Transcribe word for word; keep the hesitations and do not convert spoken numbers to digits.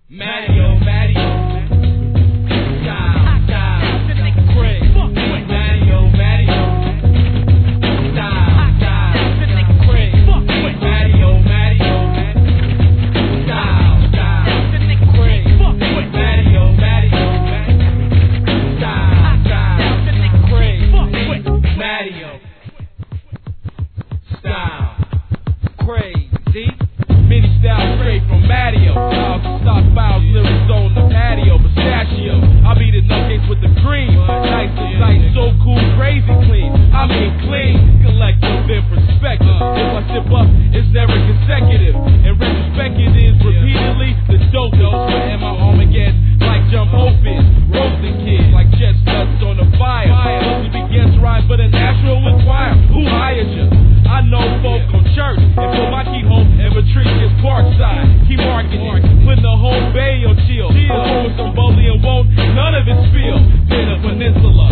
Mario, Mario. Style, style. Craig. Mario, Mario. Style, style. Craig. Mario, Mario. Style, style. Craig. Mario, Mario. Style, style. Craig. Mario. Style. Crazy. Mini style straight from Mario. Stock files, lyrics on the patio. Pistachio. I beat the nutcase with the cream. Nice and tight, so cool, crazy clean. I mean clean, collective and perspective. If I sip up, it's never consecutive. In retrospect, it is repeatedly the dope dose. But am I Armageddon like jump open? Roasting kids like chestnuts on the fire. Mostly begins rhyme, but a natural inquire. Who hired you? I know folk on church. And for my keyhole and retreat is Parkside. Keep marketing, putting the whole bay on chill. I'm with some bubbly and won't none of it spill. Been a peninsula.